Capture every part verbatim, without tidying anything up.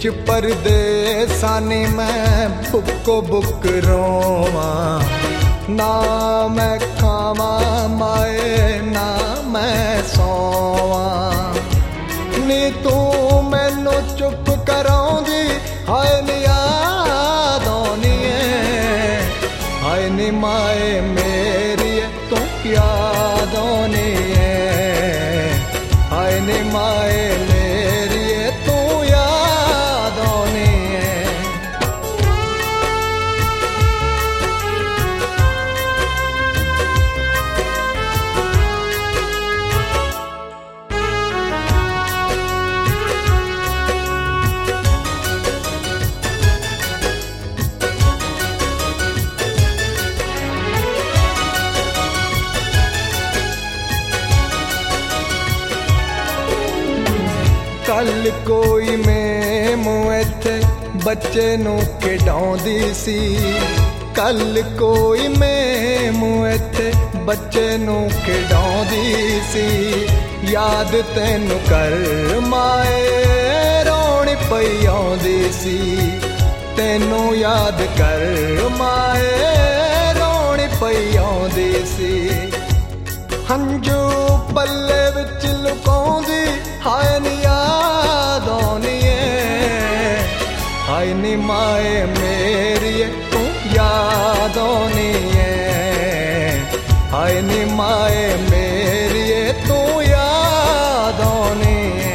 विच परदेसानी मैं बुको बुक रोवा, ना मैं खावा माए ना मैं सोवा। नी तू मैनू चुप कराउंदी हाय नी याद आउणी है, हाय नी माए मेरी तू याद आउणी है, हाय नी माए मेरी तू याद आउणी है। कल कोई मैमू इत्थे बच्चे नू खिडाउंदी सी, कल कोई मैमू इत्थे बच्चे नू खिडाउंदी सी। याद तैनू कर माए रोणी पई आउंदी सी, तैनू याद कर माए रोणी पई आउंदी सी। हंजू पल्ले विच लुकाउंदी हाय नी याद आउणी है, हाय नी माए मेरी तू याद आउणी है, हाय नी माए मेरी तू याद आउणी है।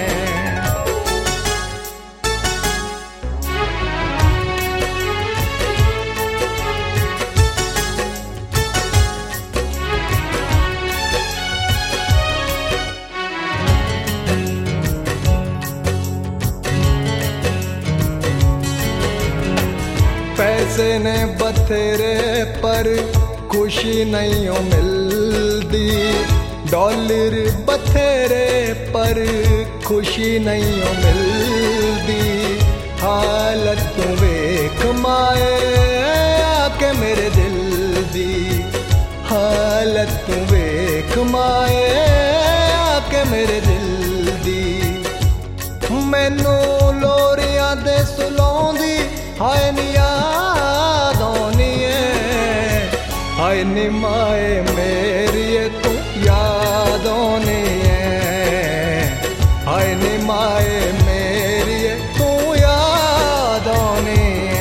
पैसे ने बथेरे पर खुशी नहीं हो मिलती, डॉलर बथेरे पर खुशी नहीं हो मिलती। हालत तू वेख माए आके मेरे दिल दी, हालत तू वेख माए आके मेरे दिल दी। मैनू लोरियां दे सुलाउंदी हाय नी याद आउणी है, हाय नी माए मेरी तू याद आउणी है, हाय नी माए मेरी तू याद आउणी है।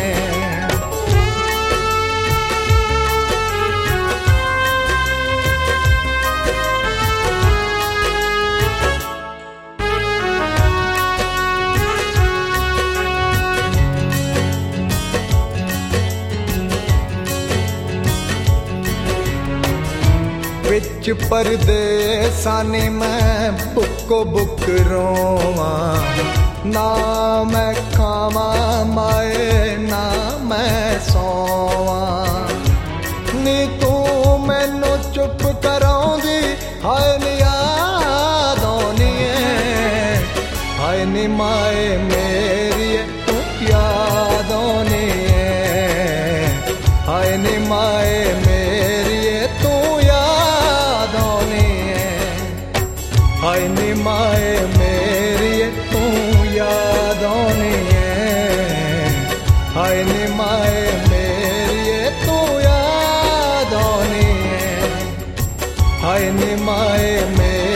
विच परदेसानी मैं बुको बुक रोवा, ना मैं खावा माए ना मैं सोवा। नी तू मैनू चुप कराउंदी हाय नी याद आउणी है, हाय नी माए मेरी तू याद आउणी है, हाय नी माए मेरी तू याद आउणी है, हाय नी माए मेरी तू याद आउणी है, हाय नी माए मेरी तू याद आउणी है, हाय नी माए मेरी